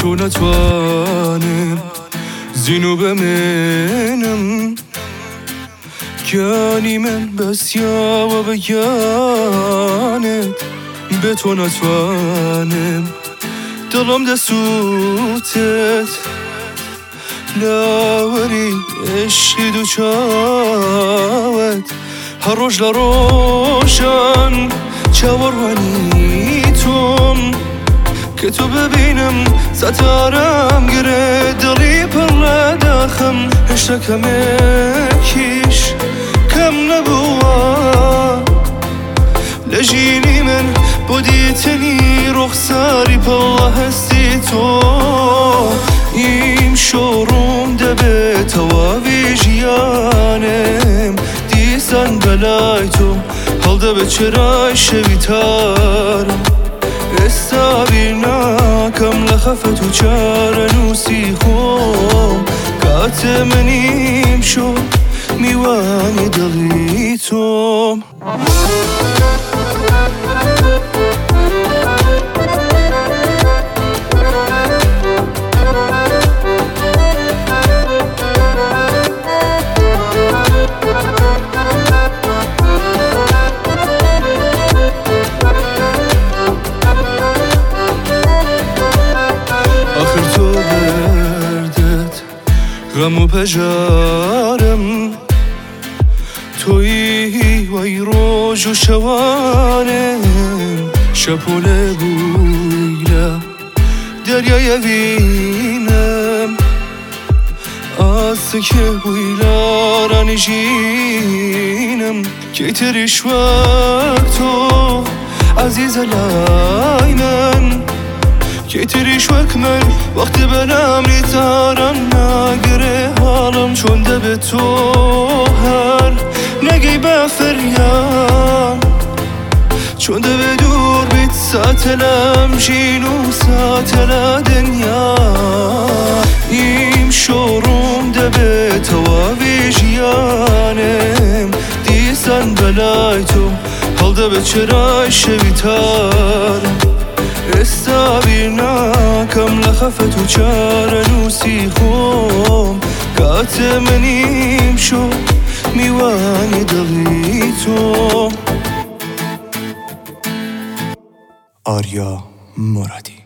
تو نتوانم زینو بمنم گانی من بس یا و بگانت به تو نتوانم دلم دستوتت لاوری عشقی دو چاوت هر روش لروشن چاوروانی توم که تو ببینم ستارم گره دلی پر داخم هشتا کمکیش کم نبوا لجینی من بودیتنی رخساری پالله هستی تو ایم شورم دبه تواوی جیانم دیسان بلای تو حال دبه چرای شوی تارم استابیر ناکم لخفت و چارنوسی خوم کات منیم شو میوانی دلی توم غم و پجارم توی وای روز و شوانم شپوله بویلا دریای وینم آسته که بویلا را نجینم که تریش وقتو عزیز لای من که تریش وقت من وقت بنام ریتارم نگره حالم چون به تو هر نگی به فریام چون به دور بیت ساتلم جین و ساتل دنیا ایم شورم به تواوی جیانم دیسان بلای تو حال به چرای شوی تارم استابیر ناکم لخفت و چارنوسی خوم کات منیم شو میوانی دلی تو. آریا مرادی.